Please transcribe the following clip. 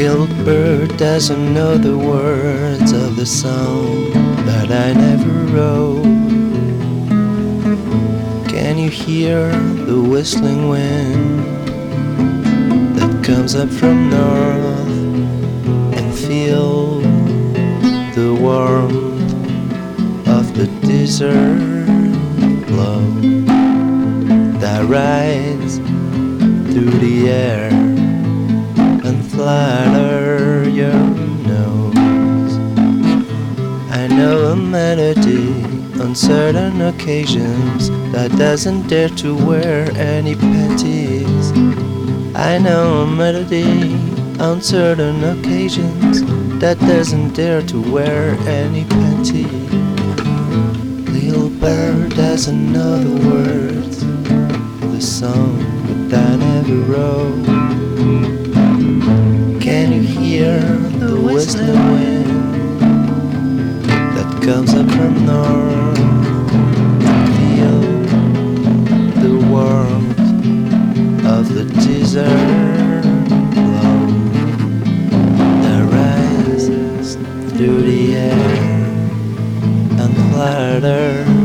Little bird doesn't know the words of the song that I never wrote. Can you hear the whistling wind that comes up from north, and feel the warmth of the desert glow that rides through the air and flatter your nose? I know a melody on certain occasions that doesn't dare to wear any panties. I know a melody on certain occasions that doesn't dare to wear any panties. Little bird doesn't know the words of the song that I never wrote. Can you hear the whistling wind that comes up from north? Feel the warmth of the desert glow that rises through the air and flatters